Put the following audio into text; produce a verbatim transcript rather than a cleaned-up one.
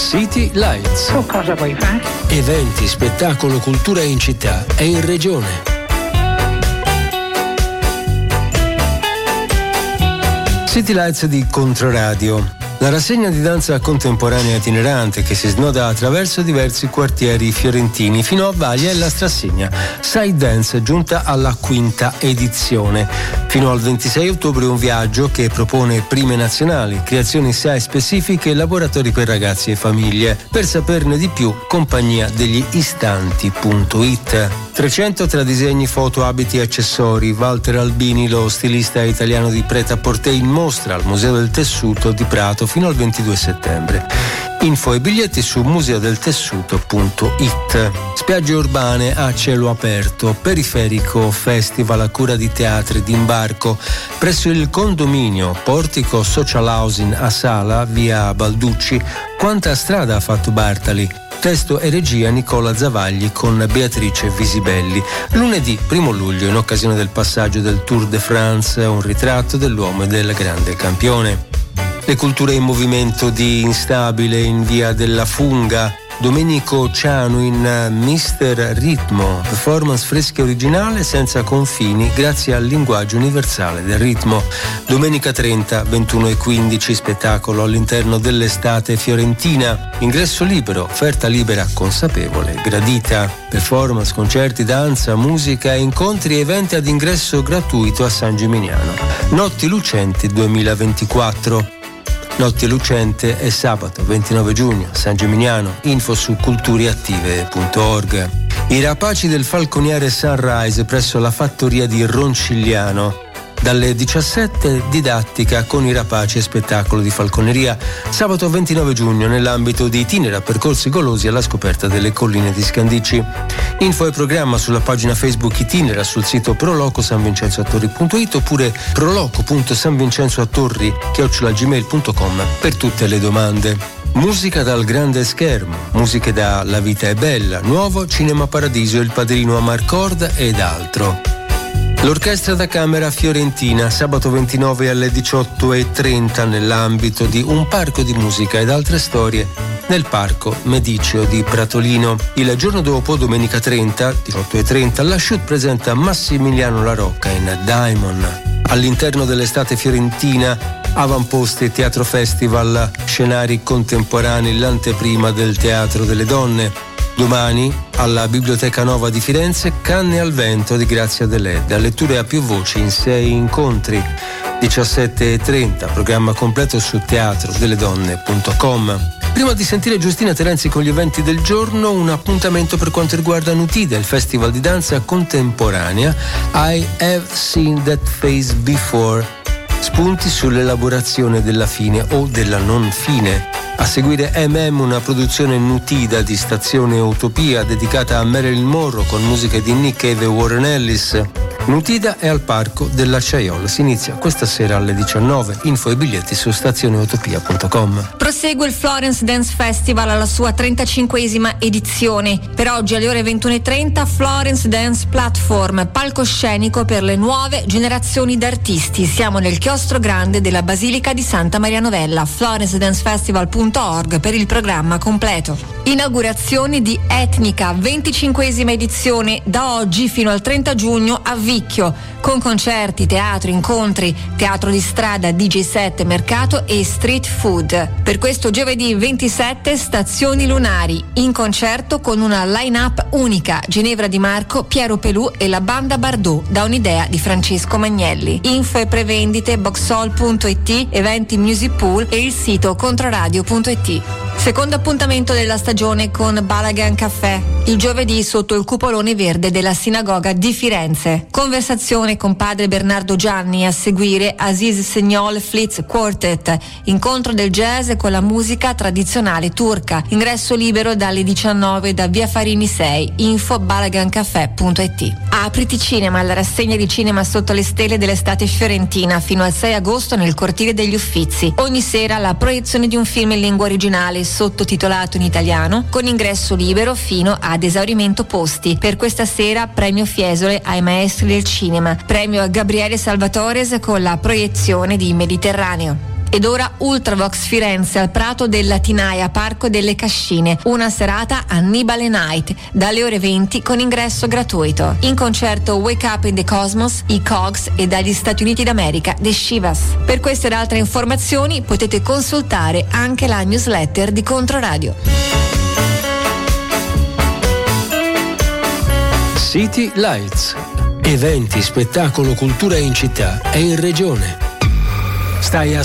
City Lights. Oh, cosa vuoi fare? Eventi, spettacolo, cultura in città e in regione. City Lights di Controradio. La rassegna di danza contemporanea itinerante che si snoda attraverso diversi quartieri fiorentini fino a Vaglia e la Strassegna. Side Dance giunta alla quinta edizione. Fino al ventisei ottobre un viaggio che propone prime nazionali, creazioni site specifiche e laboratori per ragazzi e famiglie. Per saperne di più, compagnia degli istanti punto it. trecento tra disegni, foto, abiti e accessori. Walter Albini, lo stilista italiano di Pret-a-Porter, in mostra al Museo del Tessuto di Prato fino al ventidue settembre. Info e biglietti su museodeltessuto punto it. Spiagge urbane a cielo aperto, periferico festival a cura di teatri d'imbarco presso il condominio Portico Social Housing a Sala, via Balducci. Quanta strada ha fatto Bartali? Testo e regia Nicola Zavagli con Beatrice Visibelli. Lunedì primo luglio, in occasione del passaggio del Tour de France, un ritratto dell'uomo e del grande campione. Le culture in movimento di Instabile in via della Funga. Domenico Ciano in mister Ritmo, performance fresca e originale senza confini grazie al linguaggio universale del ritmo. Domenica trenta, ventuno e quindici, spettacolo all'interno dell'estate fiorentina. Ingresso libero, offerta libera, consapevole, gradita. Performance, concerti, danza, musica, incontri e eventi ad ingresso gratuito a San Gimignano. Notti Lucenti duemilaventiquattro. Notte Lucente è sabato ventinove giugno, San Gimignano. Info su culturiattive punto org. I rapaci del Falconiere Sunrise presso la fattoria di Roncigliano. Dalle diciassette didattica con i rapaci e spettacolo di falconeria. Sabato ventinove giugno nell'ambito di Itinera percorsi golosi alla scoperta delle colline di Scandicci. Info e programma sulla pagina Facebook Itinera, sul sito prolocosanvincenzoattorri punto it oppure proloco punto sanvincenzoattorri chiocciola gmail punto com per tutte le domande. Musica dal grande schermo, musiche da La vita è bella, Nuovo Cinema Paradiso, Il padrino Amarcord ed altro. L'Orchestra da Camera Fiorentina, sabato ventinove alle diciotto e trenta nell'ambito di Un parco di musica ed altre storie nel Parco Mediceo di Pratolino. Il giorno dopo, domenica trenta, diciotto e trenta, la Shoot presenta Massimiliano La Rocca in Diamond. All'interno dell'estate fiorentina, avamposti, teatro festival, scenari contemporanei, l'anteprima del Teatro delle Donne. Domani alla Biblioteca Nova di Firenze, Canne al vento di Grazia Deledda, letture a più voci in sei incontri. diciassette e trenta, programma completo su teatro delle donne punto com. Prima di sentire Giustina Terenzi con gli eventi del giorno, un appuntamento per quanto riguarda Nutida, il festival di danza contemporanea I Have Seen That Face Before. Spunti sull'elaborazione della fine o della non fine. A seguire M M, una produzione Nutida di Stazione Utopia dedicata a Marilyn Monroe con musiche di Nick Cave e Warren Ellis. Nutida è al Parco della Chaillol. Si inizia questa sera alle diciannove. Info e biglietti su stazioneutopia punto com. Prosegue il Florence Dance Festival alla sua trentacinquesima edizione. Per oggi alle ore ventuno e trenta Florence Dance Platform, palcoscenico per le nuove generazioni d'artisti. Siamo nel chiostro grande della Basilica di Santa Maria Novella. florence dance festival punto org per il programma completo. Inaugurazione di Etnica, venticinquesima edizione, da oggi fino al trenta giugno a Vicchio, con concerti, teatro, incontri, teatro di strada, D J set, mercato e street food. Per questo giovedì ventisette Stazioni Lunari, in concerto con una line-up unica: Ginevra Di Marco, Piero Pelù e la banda Bardot, da un'idea di Francesco Magnelli. Info e prevendite boxhall punto it, eventi Music Pool e il sito controradio punto it. Secondo appuntamento della stagione con Balagan Caffè, il giovedì sotto il cupolone verde della sinagoga di Firenze. Conversazione con padre Bernardo Gianni, a seguire Aziz Segnol Flitz Quartet, incontro del jazz con la musica tradizionale turca. Ingresso libero dalle diciannove da via Farini sei. Info balagancaffè punto it. Apriti Cinema, la rassegna di cinema sotto le stelle dell'estate fiorentina, fino al sei agosto nel cortile degli Uffizi. Ogni sera la proiezione di un film in lingua originale sottotitolato in italiano, con ingresso libero fino ad esaurimento posti. Per questa sera premio Fiesole ai maestri del cinema, premio a Gabriele Salvatores con la proiezione di Mediterraneo. Ed ora Ultravox Firenze al Prato della Tinaia, Parco delle Cascine, una serata Annibale Night, dalle ore venti con ingresso gratuito. In concerto Wake Up in the Cosmos, i Cogs e dagli Stati Uniti d'America, The Shivas. Per queste ed altre informazioni potete consultare anche la newsletter di Controradio. City Lights. Eventi, spettacolo, cultura in città e in regione. Stai a